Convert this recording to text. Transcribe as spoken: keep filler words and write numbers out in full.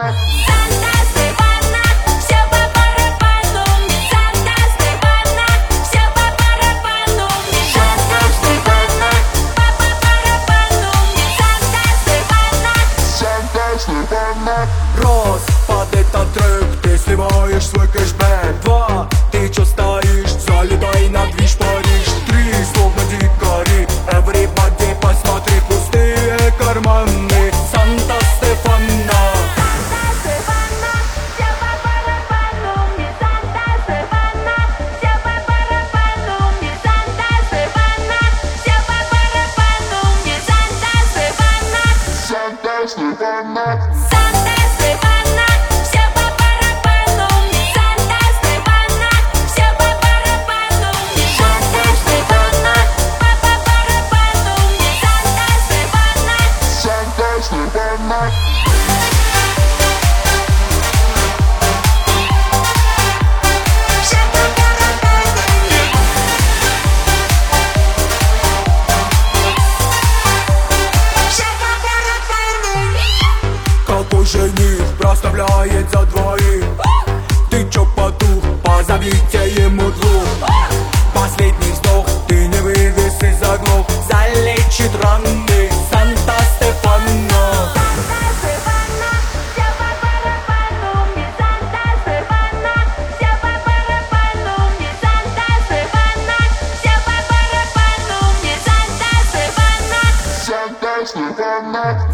Стефана, Санта Стефана, все по барабану мне. Санта Стефана, все по барабану мне. Санта Стефана, по барабану мне. Санта Стефана, Санта Стефана. Раз, под этот трек ты сливаешь свой кэшбэк. Два, ты чё стоишь, залетай на движ Париж. Три, словно дикари, everybody посмотри, пустые карманы. Санта Стефана, Санта Стефана, все по барабану мне. Санта Стефана, все по барабану мне. Санта Стефана, все по барабану мне. Санта Стефана, Санта Стефана, Санта Стефана, все по барабану мне. Санта Стефана, все по барабану мне. Санта Стефана, по барабану мне. Санта Стефана, Санта Стефана. какой жених проставляет за двоих? Ты чё потух, позовите ему двух. Последний вздох, ты не вывез и заглох. Залечит раны Санта Стефана. Санта Стефана, все по барабану мне. Санта Стефана, все по барабану мне. Санта Стефана, все по барабану мне. Санта Стефана, Санта Стефана.